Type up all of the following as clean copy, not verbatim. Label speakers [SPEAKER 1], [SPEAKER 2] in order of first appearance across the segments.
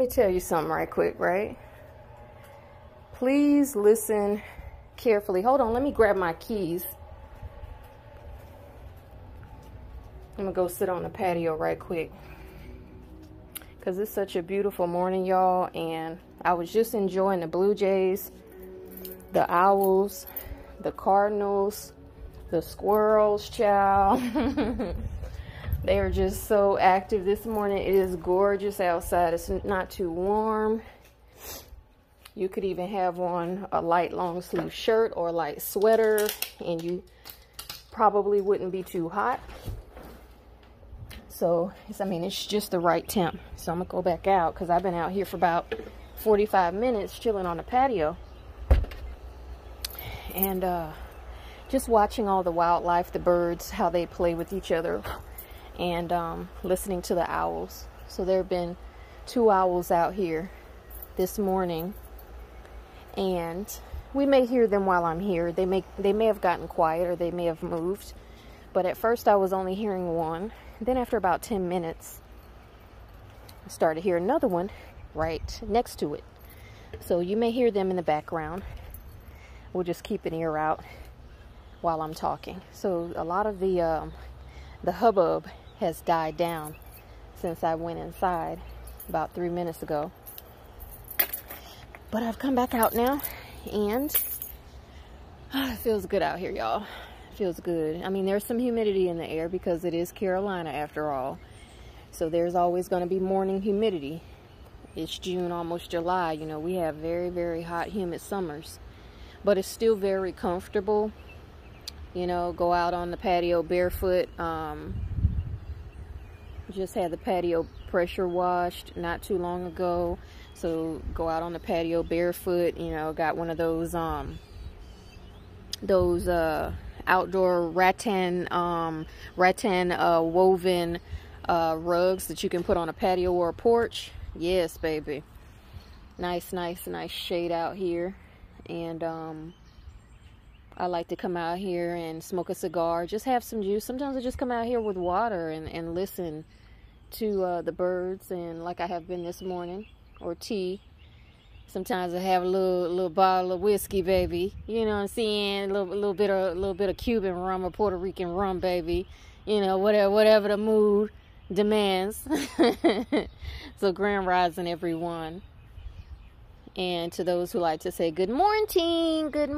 [SPEAKER 1] me tell you something right quick, right? Please listen carefully. Hold on, let me grab my keys. I'm gonna go sit on the patio right quick, because it's such a beautiful morning, y'all, and I was just enjoying the blue jays, the owls, the cardinals, the squirrels, child. They are just so active this morning. It is gorgeous outside. It's not too warm. You could even have on a light long sleeve shirt or a light sweater, and you probably wouldn't be too hot. So, it's just the right temp. So I'm going to go back out because I've been out here for about 45 minutes chilling on the patio. And just watching all the wildlife, the birds, how they play with each other, and listening to the owls. So there have been 2 owls out here this morning. And we may hear them while I'm here. They may have gotten quiet, or they may have moved. But at first I was only hearing one. Then after about 10 minutes, I started to hear another one right next to it. So you may hear them in the background. We'll just keep an ear out while I'm talking. So a lot of the hubbub has died down since I went inside about 3 minutes ago. But I've come back out now, and it feels good out here, y'all. Feels good. There's some humidity in the air because it is Carolina after all. So there's always going to be morning humidity. It's June, almost July. We have very, very hot, humid summers. But it's still very comfortable. Go out on the patio barefoot. Just had the patio pressure washed not too long ago. So go out on the patio barefoot. Got one of those outdoor rattan woven rugs that you can put on a patio or a porch. Yes, baby. Nice shade out here. And I like to come out here and smoke a cigar, just have some juice. Sometimes I just come out here with water and listen to the birds, and like I have been this morning, or tea. Sometimes I have a little bottle of whiskey, baby. You know what I'm saying? A little bit of Cuban rum or Puerto Rican rum, baby. Whatever the mood demands. So grand rising, everyone. And to those who like to say good morning, good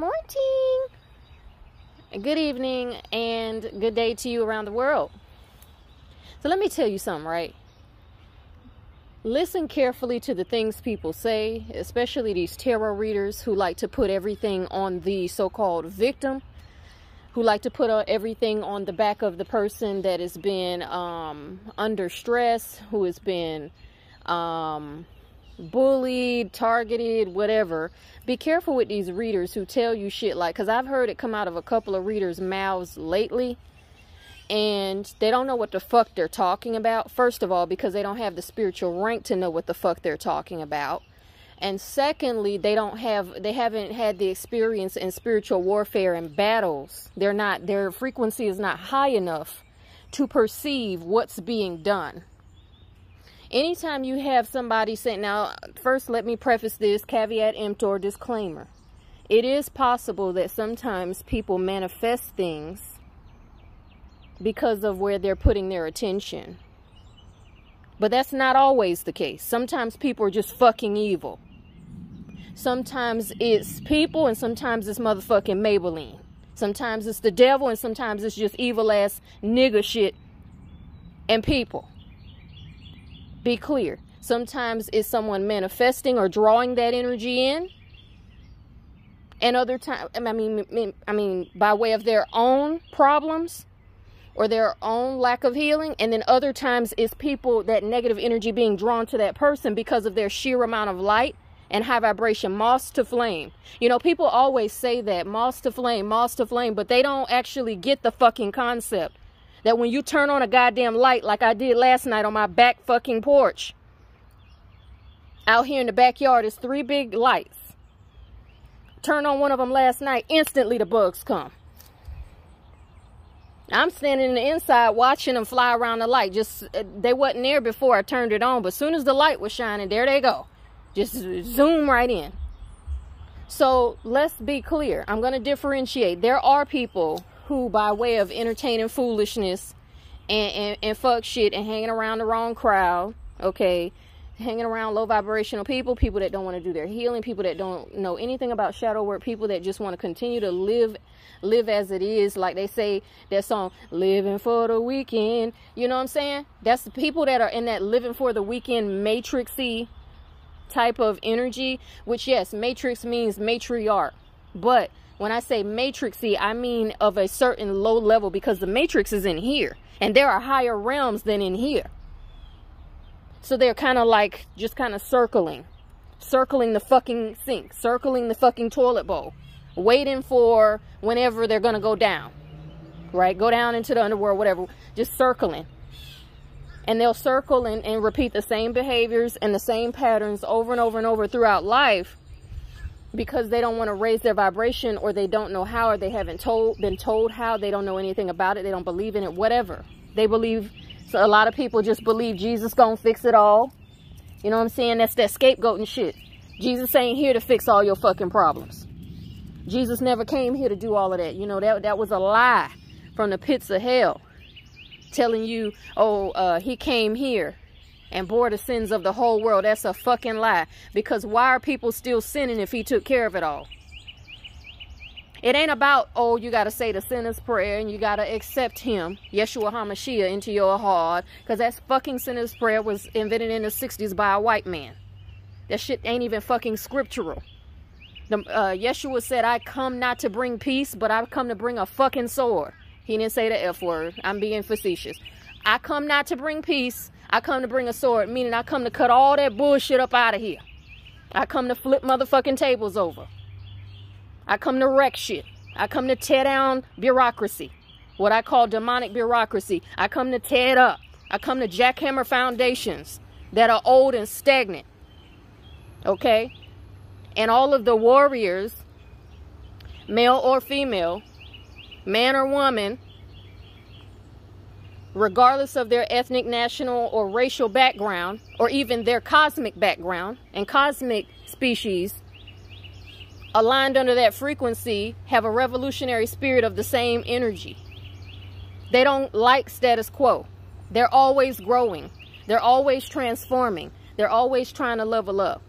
[SPEAKER 1] evening, and good day to you around the world. So let me tell you something, right? Listen carefully to the things people say, especially these tarot readers who like to put everything on the so-called victim, who like to put everything on the back of the person that has been under stress, who has been bullied, targeted, whatever. Be careful with these readers who tell you shit like, because I've heard it come out of a couple of readers' mouths lately, and they don't know what the fuck they're talking about. First of all, because they don't have the spiritual rank to know what the fuck they're talking about. And secondly, they haven't had the experience in spiritual warfare and battles. Their frequency is not high enough to perceive what's being done. Anytime you have somebody saying, now, first let me preface this, caveat emptor, disclaimer. It is possible that sometimes people manifest things because of where they're putting their attention. But that's not always the case. Sometimes people are just fucking evil. Sometimes it's people, and sometimes it's motherfucking Maybelline. Sometimes it's the devil, and sometimes it's just evil ass nigga shit and people. Be clear. Sometimes it's someone manifesting or drawing that energy in. And other times, by way of their own problems or their own lack of healing. And then other times it's people, that negative energy being drawn to that person because of their sheer amount of light and high vibration, moss to flame. People always say that, moss to flame, but they don't actually get the fucking concept that when you turn on a goddamn light, like I did last night on my back fucking porch, out here in the backyard, is 3 big lights. Turn on one of them last night, instantly the bugs come. I'm standing in the inside watching them fly around the light. Just, they wasn't there before I turned it on, but as soon as the light was shining, there they go. Just zoom right in. So let's be clear. I'm going to differentiate. There are people who, by way of entertaining foolishness and fuck shit and hanging around the wrong crowd, okay, hanging around low vibrational people, people that don't want to do their healing, people that don't know anything about shadow work, people that just want to continue to live as it is, like they say that song, living for the weekend. You know what I'm saying? That's the people that are in that living for the weekend matrixy type of energy, which, yes, matrix means matriarch, but when I say matrixy, I mean of a certain low level, because the matrix is in here and there are higher realms than in here. So they're kind of like just kind of circling the fucking sink, circling the fucking toilet bowl, waiting for whenever they're going to go down, right? Go down into the underworld, whatever, just circling. And they'll circle and repeat the same behaviors and the same patterns over and over and over throughout life, because they don't want to raise their vibration, or they don't know how, or they haven't been told how, they don't know anything about it, they don't believe in it, whatever. They believe, so a lot of people just believe Jesus gonna fix it all. You know what I'm saying? That's that scapegoating shit. Jesus ain't here to fix all your fucking problems. Jesus never came here to do all of that. You know, that was a lie from the pits of hell, telling you, oh, he came here and bore the sins of the whole world. That's a fucking lie. Because why are people still sinning if he took care of it all? It ain't about, oh, you got to say the sinner's prayer and you got to accept him, Yeshua HaMashiach, into your heart. Because that fucking sinner's prayer was invented in the 60s by a white man. That shit ain't even fucking scriptural. Yeshua said, I come not to bring peace, but I come to bring a fucking sword. He didn't say the F word. I'm being facetious. I come not to bring peace. I come to bring a sword, meaning I come to cut all that bullshit up out of here. I come to flip motherfucking tables over. I come to wreck shit. I come to tear down bureaucracy, what I call demonic bureaucracy. I come to tear it up. I come to jackhammer foundations that are old and stagnant. Okay? And all of the warriors, male or female, man or woman, regardless of their ethnic, national, or racial background, or even their cosmic background and cosmic species, aligned under that frequency, have a revolutionary spirit of the same energy. They don't like status quo. They're always growing. They're always transforming. They're always trying to level up.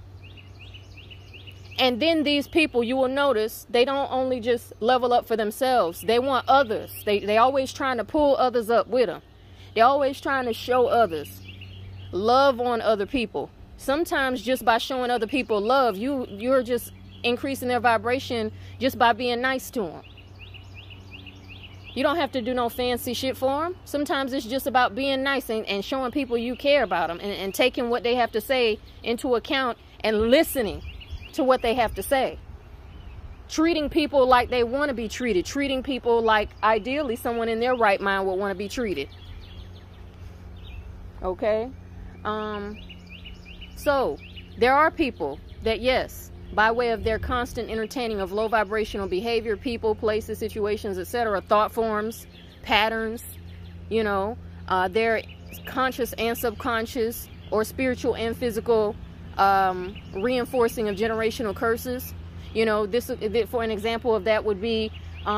[SPEAKER 1] And then these people, you will notice, they don't only just level up for themselves. They want others. They always trying to pull others up with them. They're always trying to show others. Love on other people. Sometimes just by showing other people love, you're just increasing their vibration just by being nice to them. You don't have to do no fancy shit for them. Sometimes it's just about being nice and showing people you care about them and taking what they have to say into account and listening to what they have to say. Treating people like they want to be treated. Treating people like ideally someone in their right mind would want to be treated. Okay? So, there are people that, yes, by way of their constant entertaining of low vibrational behavior, people, places, situations, etc., thought forms, patterns, you know, their conscious and subconscious, or spiritual and physical reinforcing of generational curses. You know, this, for an example of that would be,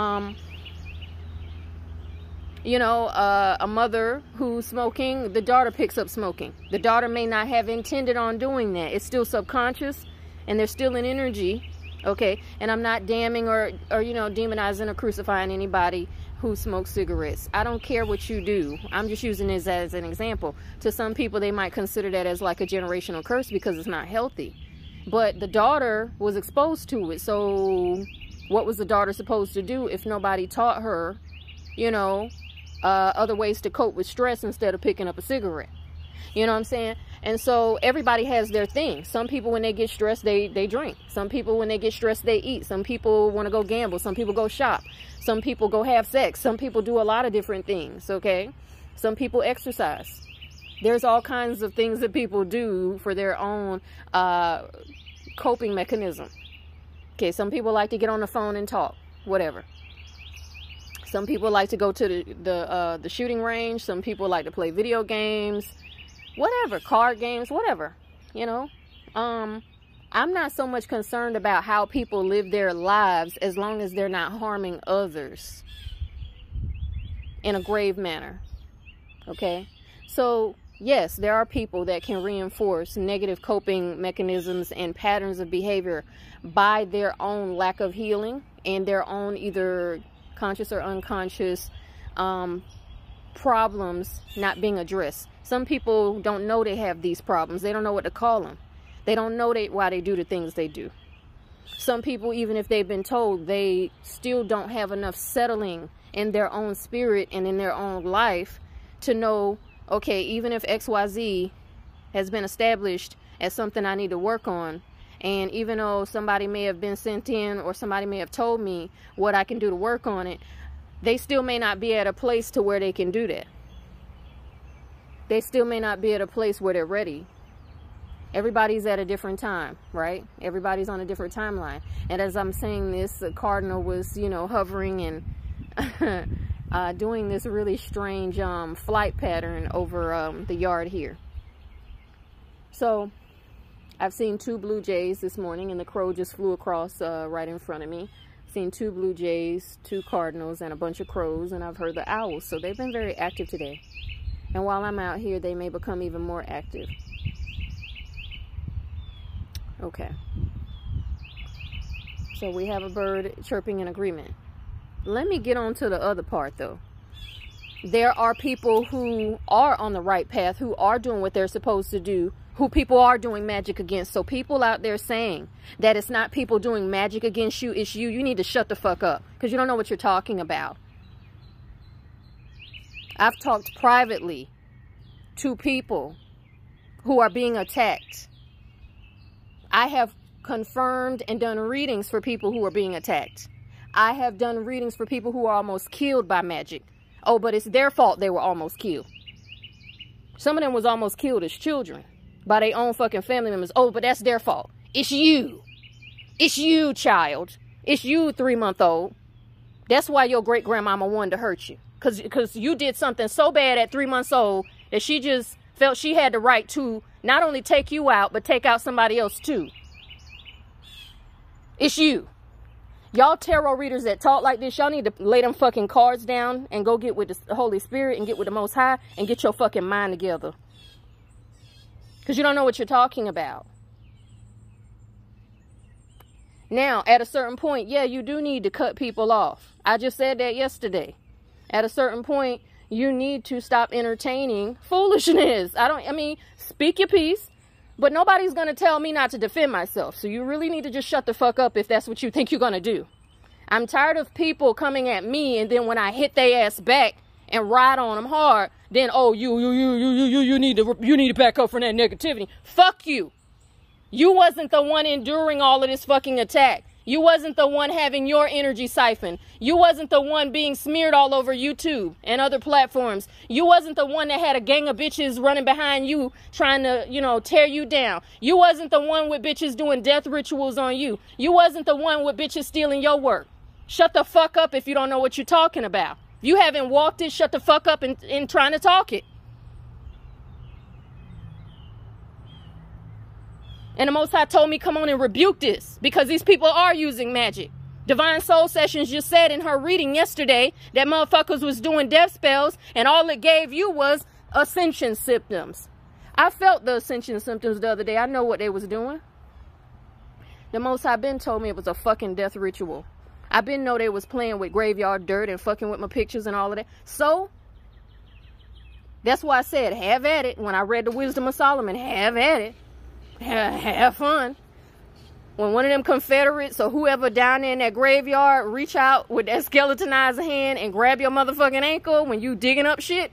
[SPEAKER 1] you know, a mother who's smoking, the daughter picks up smoking. The daughter may not have intended on doing that. It's still subconscious, and there's still an energy, okay? And I'm not damning or you know, demonizing or crucifying anybody who smokes cigarettes. I don't care what you do. I'm just using this as an example. To some people, they might consider that as like a generational curse because it's not healthy. But the daughter was exposed to it. So what was the daughter supposed to do if nobody taught her, you know, other ways to cope with stress instead of picking up a cigarette? You know what I'm saying? And so everybody has their thing. Some people, when they get stressed, they drink. Some people, when they get stressed, they eat. Some people want to go gamble. Some people go shop. Some people go have sex. Some people do a lot of different things, okay? Some people exercise. There's all kinds of things that people do for their own coping mechanism. Okay, some people like to get on the phone and talk, whatever. Some people like to go to the shooting range. Some people like to play video games, whatever, card games, whatever, you know. I'm not so much concerned about how people live their lives as long as they're not harming others in a grave manner. Okay? So, yes, there are people that can reinforce negative coping mechanisms and patterns of behavior by their own lack of healing and their own either conscious or unconscious problems not being addressed. Some people don't know they have these problems. They don't know what to call them. They don't know why they do the things they do. Some people, even if they've been told, they still don't have enough settling in their own spirit and in their own life to know, okay, even if XYZ has been established as something I need to work on, and even though somebody may have been sent in or somebody may have told me what I can do to work on it, they still may not be at a place to where they can do that. They still may not be at a place where they're ready. Everybody's at a different time, right? Everybody's on a different timeline. And as I'm saying this, the cardinal was, you know, hovering and doing this really strange flight pattern over the yard here. So I've seen 2 blue jays this morning, and the crow just flew across right in front of me. Seen 2 blue jays, 2 cardinals, and a bunch of crows, and I've heard the owls. So they've been very active today. And while I'm out here, they may become even more active. Okay. So we have a bird chirping in agreement. Let me get on to the other part, though. There are people who are on the right path, who are doing what they're supposed to do, who people are doing magic against. So people out there saying that it's not people doing magic against you, it's you, you need to shut the fuck up, because you don't know what you're talking about. I've talked privately to people who are being attacked. I have confirmed and done readings for people who are being attacked. I have done readings for people who are almost killed by magic. Oh, but it's their fault they were almost killed. Some of them was almost killed as children by their own fucking family members. Oh, but that's their fault. It's you. It's you, child. It's you, 3-month-old. That's why your great-grandmama wanted to hurt you. Because you did something so bad at 3 months old that she just felt she had the right to not only take you out, but take out somebody else too. It's you. Y'all tarot readers that talk like this, y'all need to lay them fucking cards down and go get with the Holy Spirit and get with the Most High and get your fucking mind together. Because you don't know what you're talking about. Now, at a certain point, yeah, you do need to cut people off. I just said that yesterday. At a certain point, you need to stop entertaining foolishness. I mean, speak your piece, but nobody's going to tell me not to defend myself. So you really need to just shut the fuck up if that's what you think you're going to do. I'm tired of people coming at me, and then when I hit their ass back and ride on them hard, then, oh, you need to back up from that negativity. Fuck you. You wasn't the one enduring all of this fucking attack. You wasn't the one having your energy siphoned. You wasn't the one being smeared all over YouTube and other platforms. You wasn't the one that had a gang of bitches running behind you trying to, you know, tear you down. You wasn't the one with bitches doing death rituals on you. You wasn't the one with bitches stealing your work. Shut the fuck up if you don't know what you're talking about. If you haven't walked it, shut the fuck up and trying to talk it. And the Most High told me, come on and rebuke this, because these people are using magic. Divine Soul Sessions just said in her reading yesterday that motherfuckers was doing death spells, and all it gave you was ascension symptoms. I felt the ascension symptoms the other day. I know what they was doing. The Most High been told me it was a fucking death ritual. I been know they was playing with graveyard dirt and fucking with my pictures and all of that. So, that's why I said, have at it. When I read the Wisdom of Solomon, have at it. Have fun. When one of them Confederates or whoever down there in that graveyard reach out with that skeletonized hand and grab your motherfucking ankle when you digging up shit,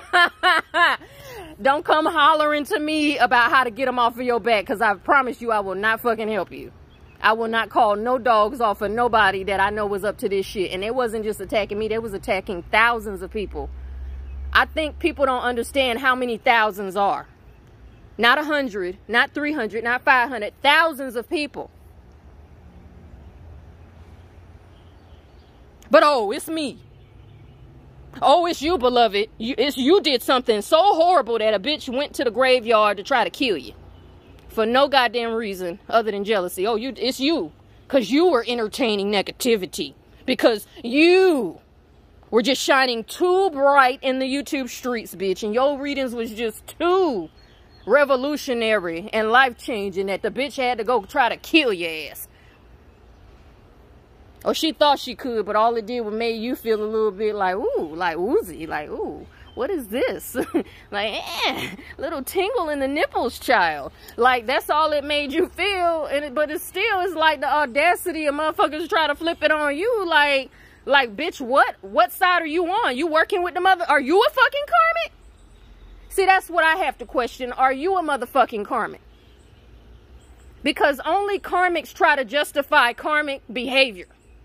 [SPEAKER 1] don't come hollering to me about how to get them off of your back, because I promise you I will not fucking help you. I will not call no dogs off of nobody that I know was up to this shit. And it wasn't just attacking me, they was attacking thousands of people. I think people don't understand how many thousands are. Not 100, not 300, not 500, thousands of people. But oh, it's me. Oh, it's you, beloved. You did something so horrible that a bitch went to the graveyard to try to kill you. For no goddamn reason other than jealousy. Oh, it's you. Because you were entertaining negativity. Because you were just shining too bright in the YouTube streets, bitch. And your readings was just too revolutionary and life-changing that the bitch had to go try to kill your ass. Or she thought she could, but all it did was make you feel a little bit like, ooh, like woozy, like, ooh, what is this? Like, little tingle in the nipples, child. Like, that's all it made you feel. But it's still, it's like the audacity of motherfuckers try to flip it on you. Like, bitch, what side are you on? You working with the mother? Are you a fucking karmic? See, that's what I have to question. Are you a motherfucking karmic? Because only karmics try to justify karmic behavior.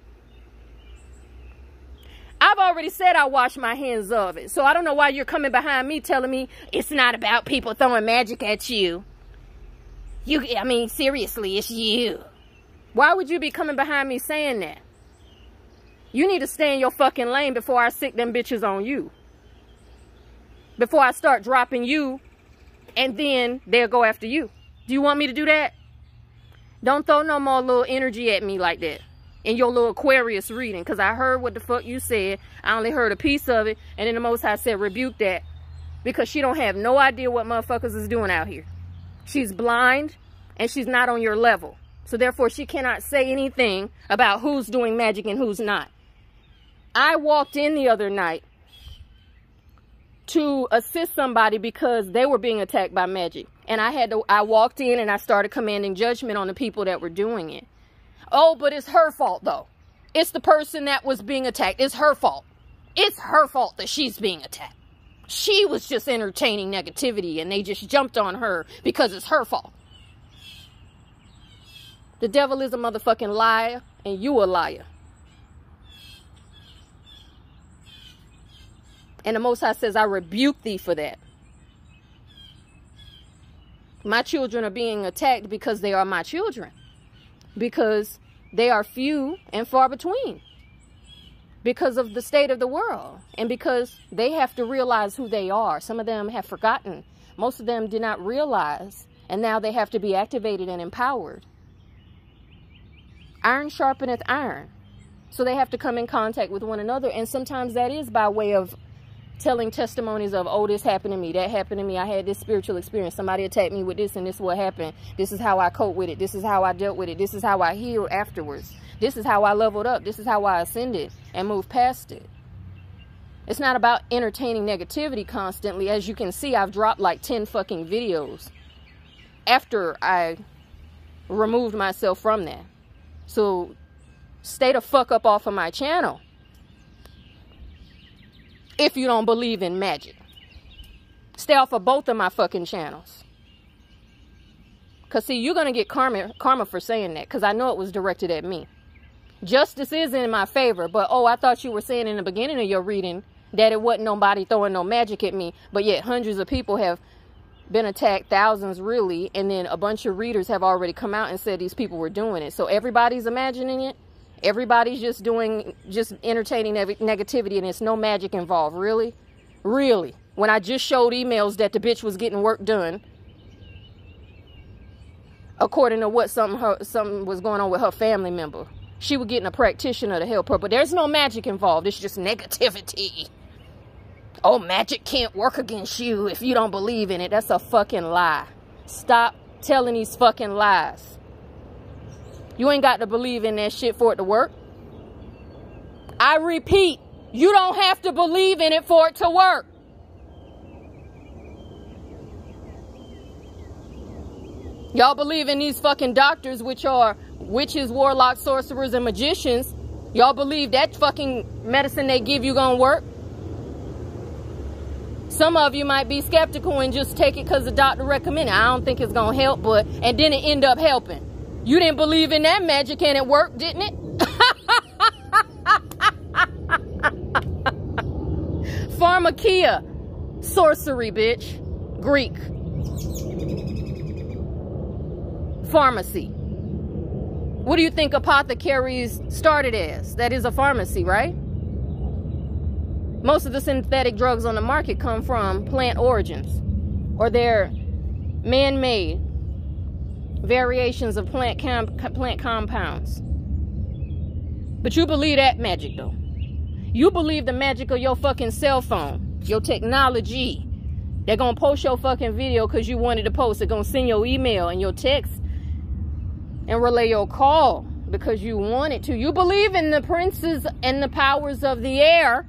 [SPEAKER 1] I've already said I wash my hands of it. So I don't know why you're coming behind me telling me it's not about people throwing magic at you. I mean, seriously, it's you. Why would you be coming behind me saying that? You need to stay in your fucking lane before I sick them bitches on you. Before I start dropping you, and then they'll go after you. Do you want me to do that? Don't throw no more little energy at me like that. In your little Aquarius reading, because I heard what the fuck you said. I only heard a piece of it, and then the Most High said rebuke that, because she don't have no idea what motherfuckers is doing out here. She's blind, and she's not on your level, so therefore she cannot say anything about who's doing magic and who's not. I walked in the other night to assist somebody because they were being attacked by magic, and I walked in and I started commanding judgment on the people that were doing it. Oh, but it's her fault, though. It's the person that was being attacked. It's her fault. It's her fault that she's being attacked. She was just entertaining negativity, and they just jumped on her because it's her fault. The devil is a motherfucking liar, and you a liar. And the Most High says, I rebuke thee for that. My children are being attacked because they are my children. Because they are few and far between. Because of the state of the world. And because they have to realize who they are. Some of them have forgotten. Most of them did not realize. And now they have to be activated and empowered. Iron sharpeneth iron. So they have to come in contact with one another. And sometimes that is by way of telling testimonies of, oh, this happened to me, that happened to me, I had this spiritual experience, somebody attacked me with this, and this is what happened, this is how I coped with it, this is how I dealt with it, this is how I healed afterwards, this is how I leveled up, this is how I ascended and moved past it. It's not about entertaining negativity constantly. As you can see, I've dropped like 10 fucking videos after I removed myself from that. So stay the fuck up off of my channel. If you don't believe in magic. Stay off of both of my fucking channels. Because, see, you're going to get karma for saying that. Because I know it was directed at me. Justice is in my favor. But, oh, I thought you were saying in the beginning of your reading that it wasn't nobody throwing no magic at me. But yet hundreds of people have been attacked. Thousands, really. And then a bunch of readers have already come out and said these people were doing it. So everybody's imagining it. Everybody's just entertaining negativity, and there's no magic involved. Really? Really? When I just showed emails that the bitch was getting work done, according to what something was going on with her family member. She was getting a practitioner to help her, but there's no magic involved. It's just negativity. Oh, magic can't work against you if you don't believe in it. That's a fucking lie. Stop telling these fucking lies. You ain't got to believe in that shit for it to work. I repeat, you don't have to believe in it for it to work. Y'all believe in these fucking doctors, which are witches, warlocks, sorcerers, and magicians. Y'all believe that fucking medicine they give you gonna work? Some of you might be skeptical and just take it because the doctor recommended it. I don't think it's gonna help, and then it end up helping. You didn't believe in that magic and it worked, didn't it? Pharmakia. Sorcery, bitch. Greek. Pharmacy. What do you think apothecaries started as? That is a pharmacy, right? Most of the synthetic drugs on the market come from plant origins, or they're man-made variations of plant compounds. But you believe that magic, though. You believe the magic of your fucking cell phone, your technology. They're gonna post your fucking video because you wanted to post. They're gonna send your email and your text and relay your call because you wanted to. You believe in the princes and the powers of the air,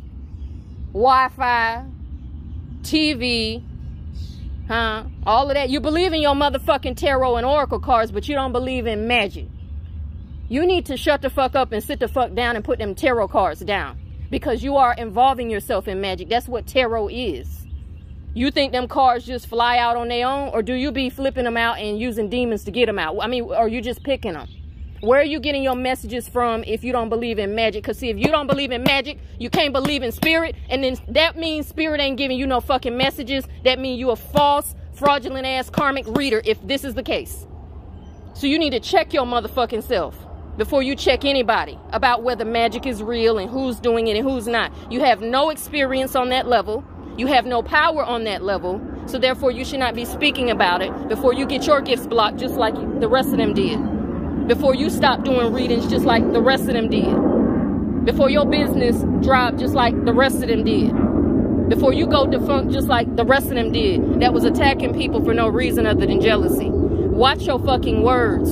[SPEAKER 1] Wi-Fi, TV, all of that. You believe in your motherfucking tarot and oracle cards, but you don't believe in magic. You need to shut the fuck up and sit the fuck down and put them tarot cards down, because you are involving yourself in magic. That's what tarot is. You think them cards just fly out on their own, or do you be flipping them out and using demons to get them out? I mean, or you just picking them? Where are you getting your messages from if you don't believe in magic? Because see, if you don't believe in magic, you can't believe in spirit. And then that means spirit ain't giving you no fucking messages. That means you a false, fraudulent ass karmic reader if this is the case. So you need to check your motherfucking self before you check anybody about whether magic is real and who's doing it and who's not. You have no experience on that level. You have no power on that level. So therefore you should not be speaking about it before you get your gifts blocked just like the rest of them did. Before you stop doing readings just like the rest of them did. Before your business dropped just like the rest of them did. Before you go defunct just like the rest of them did. That was attacking people for no reason other than jealousy. Watch your fucking words.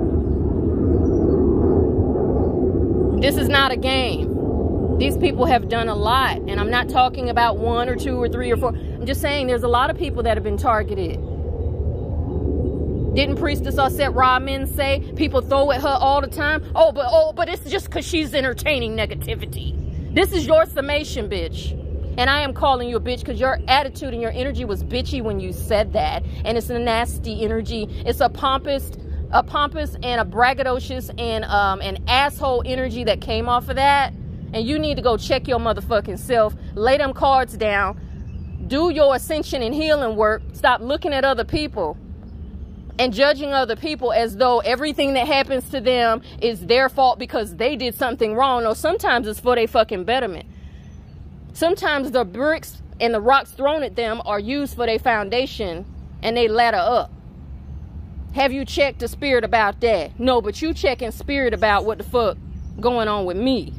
[SPEAKER 1] This is not a game. These people have done a lot. And I'm not talking about 1 or 2 or 3 or 4. I'm just saying there's a lot of people that have been targeted. Didn't Priestess Aset Ramen say people throw at her all the time? Oh, but it's just because she's entertaining negativity. This is your summation, bitch. And I am calling you a bitch because your attitude and your energy was bitchy when you said that. And it's a nasty energy. It's a pompous and a braggadocious and an asshole energy that came off of that. And you need to go check your motherfucking self. Lay them cards down. Do your ascension and healing work. Stop looking at other people and judging other people as though everything that happens to them is their fault because they did something wrong. No, sometimes it's for their fucking betterment. Sometimes the bricks and the rocks thrown at them are used for their foundation and they ladder up. Have you checked the spirit about that? No, but you checking spirit about what the fuck going on with me.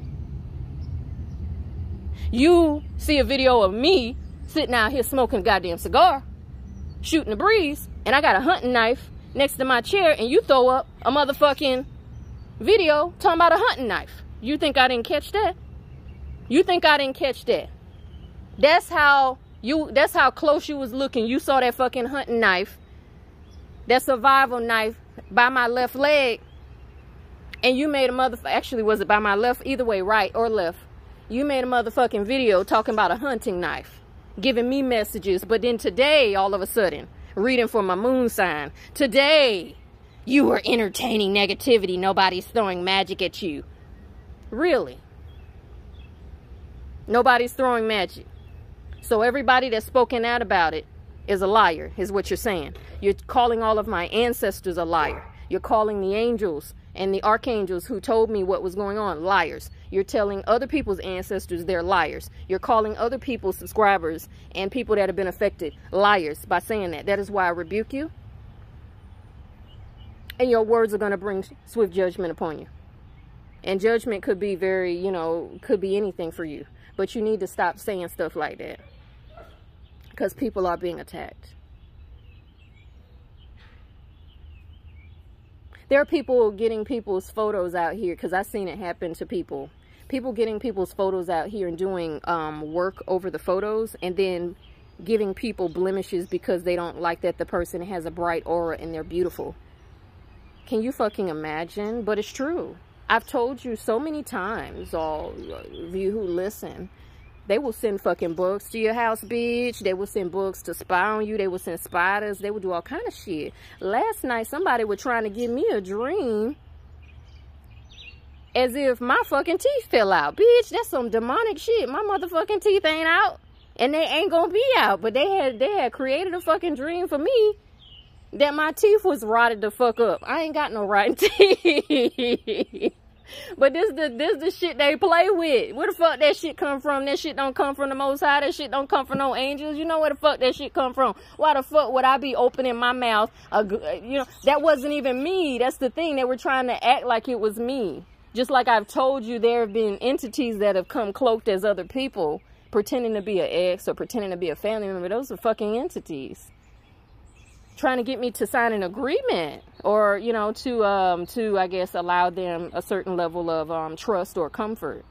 [SPEAKER 1] You see a video of me sitting out here smoking a goddamn cigar, shooting the breeze, and I got a hunting knife next to my chair, and you throw up a motherfucking video talking about a hunting knife. You think I didn't catch that? You think I didn't catch that? That's how close you was looking. You saw that fucking hunting knife, that survival knife by my left leg, and you made a actually, was it by my left? Either way, right or left. You made a motherfucking video talking about a hunting knife, giving me messages. But then today, all of a sudden, reading for my moon sign. Today, you are entertaining negativity. Nobody's throwing magic at you. Really? Nobody's throwing magic. So everybody that's spoken out about it is a liar, is what you're saying. You're calling all of my ancestors a liar. You're calling the angels and the archangels who told me what was going on liars. You're telling other people's ancestors they're liars. You're calling other people's subscribers and people that have been affected liars by saying that. That is why I rebuke you. And your words are going to bring swift judgment upon you. And judgment could be very, could be anything for you. But you need to stop saying stuff like that. Because people are being attacked. There are people getting people's photos out here, because I've seen it happen to people. People getting people's photos out here and doing work over the photos, and then giving people blemishes because they don't like that the person has a bright aura and they're beautiful. Can you fucking imagine? But it's true. I've told you so many times, all of you who listen, they will send fucking bugs to your house, bitch. They will send bugs to spy on you. They will send spiders. They will do all kind of shit. Last night, somebody was trying to give me a dream as if my fucking teeth fell out. Bitch, that's some demonic shit. My motherfucking teeth ain't out. And they ain't gonna be out. But they had created a fucking dream for me that my teeth was rotted the fuck up. I ain't got no rotten teeth. But this the shit they play with. Where the fuck that shit come from? That shit don't come from the Most High. That shit don't come from no angels. You know where the fuck that shit come from? Why the fuck would I be opening my mouth? You know, that wasn't even me. That's the thing. They were trying to act like it was me. Just like I've told you, there have been entities that have come cloaked as other people, pretending to be an ex or pretending to be a family member. Those are fucking entities. Trying to get me to sign an agreement, or, you know, to I guess allow them a certain level of trust or comfort.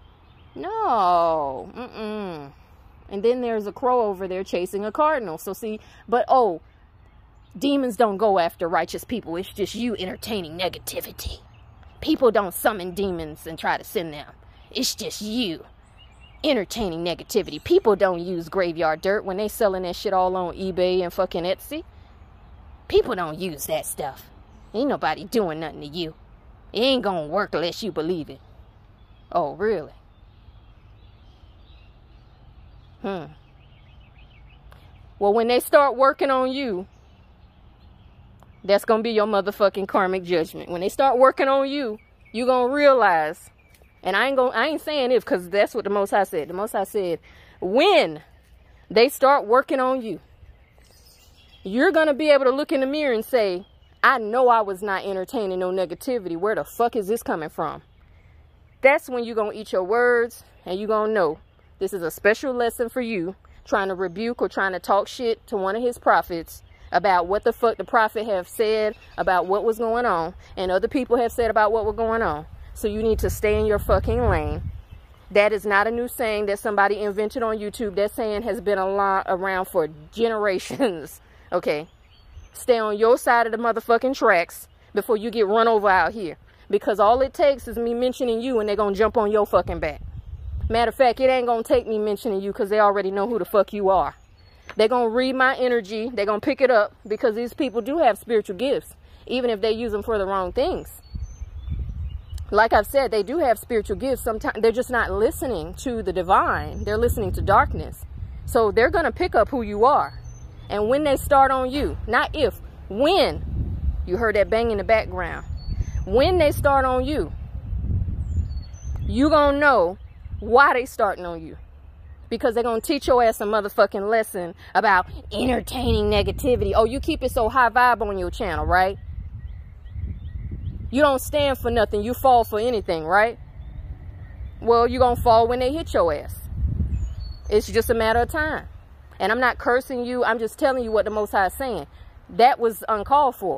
[SPEAKER 1] No. And then there's a crow over there chasing a cardinal. So see, but oh, demons don't go after righteous people. It's just you entertaining negativity. People don't summon demons and try to send them. It's just you entertaining negativity. People don't use graveyard dirt when they selling that shit all on eBay and fucking Etsy. People don't use that stuff. Ain't nobody doing nothing to you. It ain't gonna work unless you believe it. Oh, really? Well, when they start working on you, that's gonna be your motherfucking karmic judgment. When they start working on you, you gonna realize, and I ain't saying it because that's what the Most High said. The Most High said, when they start working on you, you're going to be able to look in the mirror and say, I know I was not entertaining no negativity. Where the fuck is this coming from? That's when you're going to eat your words and you're going to know this is a special lesson for you, trying to rebuke or trying to talk shit to one of his prophets about what the fuck the prophet have said about what was going on, and other people have said about what was going on. So you need to stay in your fucking lane. That is not a new saying that somebody invented on YouTube. That saying has been around for generations. Okay, stay on your side of the motherfucking tracks before you get run over out here. Because all it takes is me mentioning you and they're going to jump on your fucking back. Matter of fact, it ain't going to take me mentioning you because they already know who the fuck you are. They're going to read my energy. They're going to pick it up because these people do have spiritual gifts, even if they use them for the wrong things. Like I've said, they do have spiritual gifts. Sometimes they're just not listening to the divine. They're listening to darkness. So they're going to pick up who you are. And when they start on you, not if, when, you heard that bang in the background, when they start on you, you gonna know why they starting on you. Because they're gonna teach your ass a motherfucking lesson about entertaining negativity. Oh, you keep it so high vibe on your channel, right? You don't stand for nothing, you fall for anything, right? Well, you're gonna fall when they hit your ass. It's just a matter of time. And I'm not cursing you. I'm just telling you what the Most High is saying. That was uncalled for.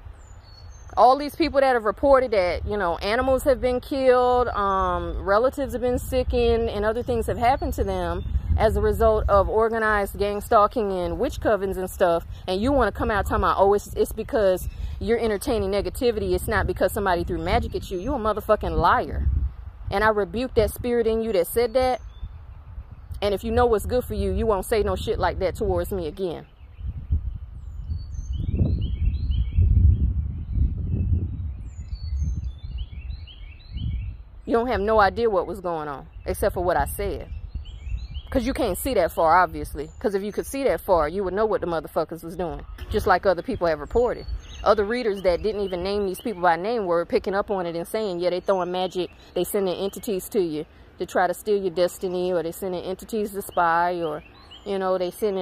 [SPEAKER 1] All these people that have reported that, you know, animals have been killed, relatives have been sickened, and other things have happened to them as a result of organized gang stalking and witch covens and stuff. And you want to come out talking about, oh, it's because you're entertaining negativity. It's not because somebody threw magic at you. You a motherfucking liar. And I rebuke that spirit in you that said that. And if you know what's good for you, you won't say no shit like that towards me again. You don't have no idea what was going on, except for what I said. Because you can't see that far, obviously. Because if you could see that far, you would know what the motherfuckers was doing. Just like other people have reported. Other readers that didn't even name these people by name were picking up on it and saying, yeah, they throwing magic, they sending entities to you to try to steal your destiny, or they sending entities to spy, or, you know, they sent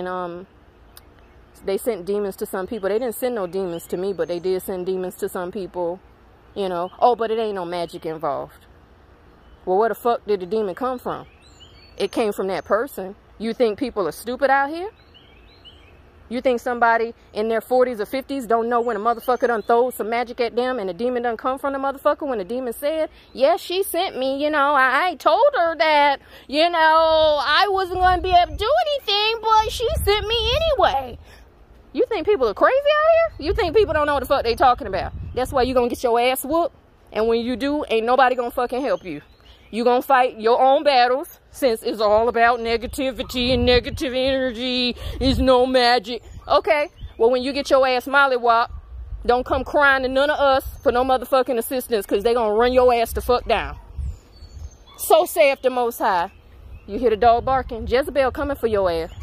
[SPEAKER 1] demons to some people. They didn't send no demons to me, but they did send demons to some people, you know. Oh, but it ain't no magic involved. Well, where the fuck did the demon come from? It came from that person. You think people are stupid out here? You think somebody in their 40s or 50s don't know when a motherfucker done throw some magic at them and the demon done come from the motherfucker when the demon said, yes, she sent me, you know, I told her that, you know, I wasn't going to be able to do anything, but she sent me anyway. You think people are crazy out here? You think people don't know what the fuck they talking about? That's why you going to get your ass whooped. And when you do, ain't nobody going to fucking help you. You going to fight your own battles, since it's all about negativity and negative energy. There's no magic. Okay, well, when you get your ass mollywop, don't come crying to none of us for no motherfucking assistance, because they going to run your ass the fuck down. So saith the Most High. You hear the dog barking? Jezebel coming for your ass.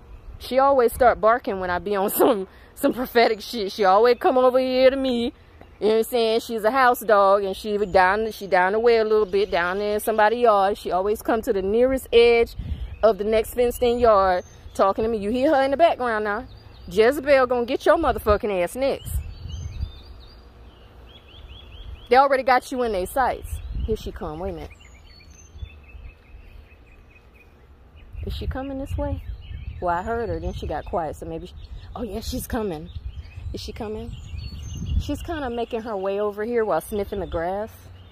[SPEAKER 1] She always start barking when I be on some prophetic shit. She always come over here to me You know what I'm saying? She's a house dog, and she down the way a little bit, down there in somebody's yard. She always come to the nearest edge of the next fenced-in yard talking to me. You hear her in the background now. Jezebel gonna get your motherfucking ass next. They already got you in their sights. Here she come. Wait a minute. Is she coming this way? Well, I heard her. Then she got quiet. So maybe... Oh, yeah, she's coming. Is she coming? She's kind of making her way over here while sniffing the grass.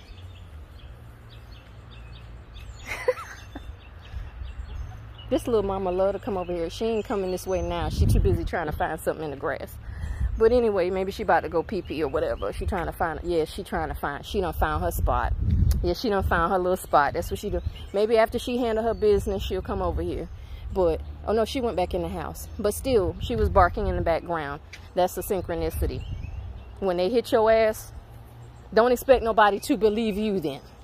[SPEAKER 1] This little mama love to come over here. She ain't coming this way now. She too busy trying to find something in the grass. But anyway, maybe she about to go pee-pee or whatever. She trying to find... Yeah, she trying to find... She done found her spot. Yeah, she done found her little spot. That's what she do. Maybe after she handle her business, she'll come over here. But... Oh, no, she went back in the house. But still, she was barking in the background. That's a synchronicity. When they hit your ass, don't expect nobody to believe you then.